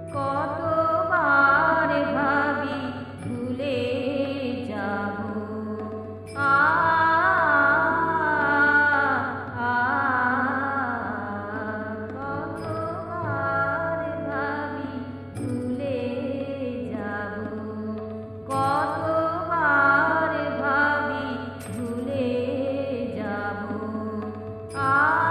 কতবার ভাবি ভুলে যাব। আ আ কতবার ভাবি ভুলে যাব। কতবার ভাবি ভুলে যাব। আ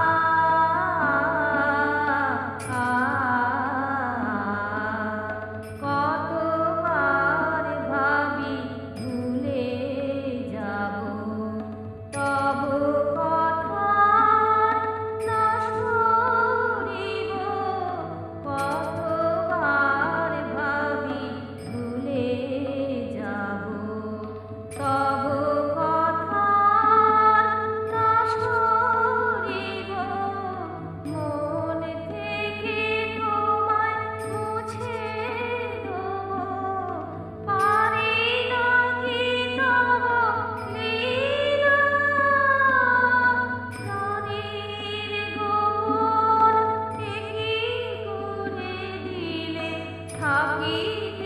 কতবার ভাবি ভুলে যাব। তবু কথার না সরিব। কতবার ভাবি ভুলে যাব। তবু কথার না সরিব। মন থেকে তোমায় মুছে দেব। পারি না কি তব লীলা। প্রাণের গোপন এ কি করে দিলে থাকিতে